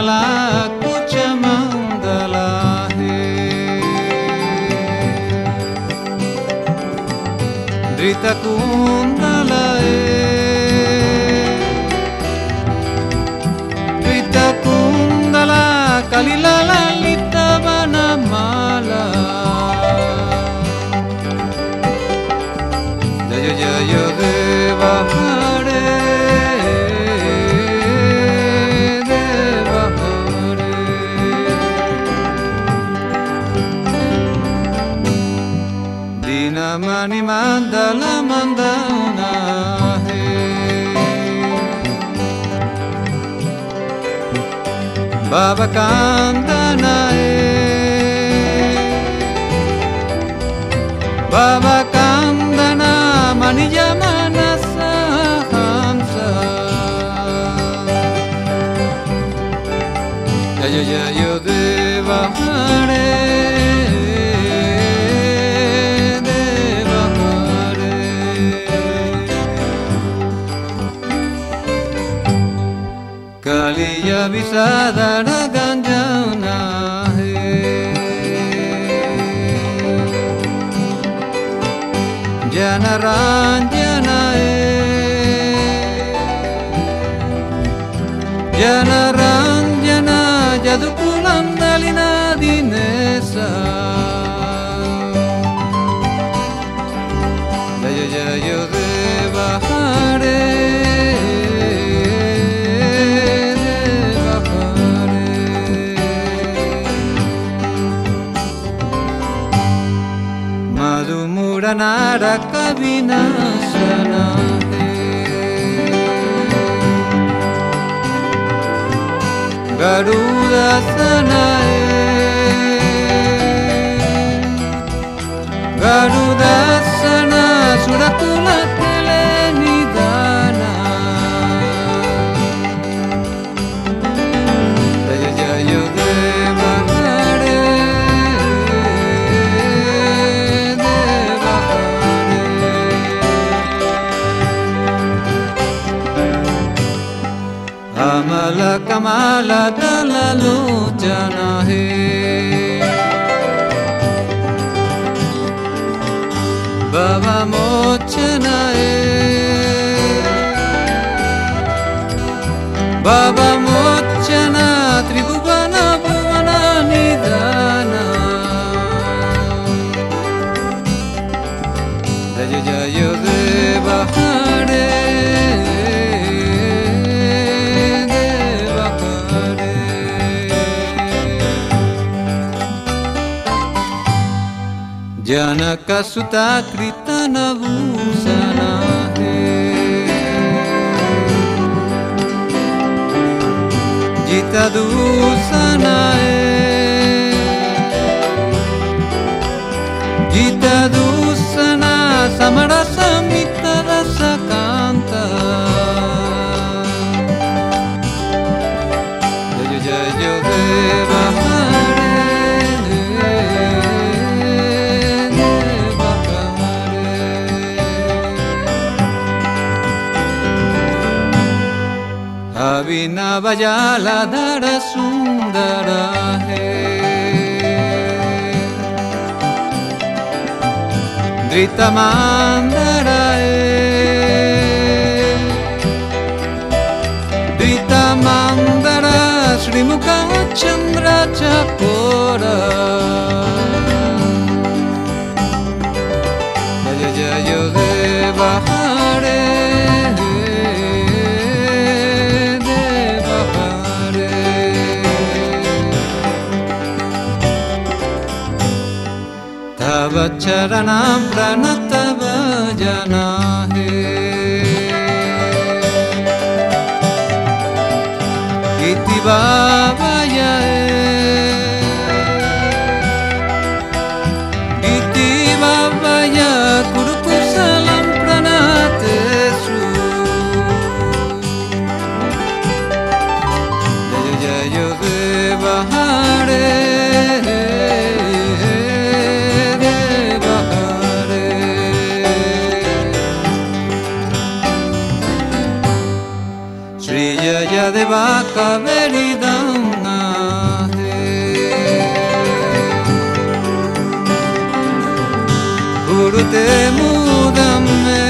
Mangala Kucha Mangala He Drita Kundala Drita Kundala Kalila Lalita Vanamala Jaya Jaya Deva Hare Deva Hare Dinamani Mandala Mandana He Baba Kandana Baba Kandana Manija Manasa Hamsa Jaya Jaya Deva Hare Deva Hare Kaliya Visadana Ganjana Janaranjana Janaranjana Jadukulandalina Dinesa Jaya Jaya Deva Hare Deva Hare Madhumuranara Kavinasana Garudasana Garudasana Suratula Telenidana Jaya Jaya Deva Hare Deva Hare Amala Kamala Dalalochana He Baba Mochana Baba Mochana Tribhuvana Bhuvana Nidana Jaya Jaya Deva Hare Deva Hare Janaka Sutta Kritana Bhusana Jita Dusana Jita Dusana Samara Samita Rasa Kanta Jaya Jaya Deva Hare Deva Hare Abhinavajala Dhara Sundara He Drita Mandara Drita Mandara Srimukha Chandra Chakora Jaya Jaya Deva Hare Deva Hare Tava Charanam Pranata Bhajana He Iti Bhavaya Iti Bhavaya Kurukusalam Pranatesu Jaya Jaya Deva Hare Deva Hare Sri Jaya Deva Kaveri Dhamma Urte mudam me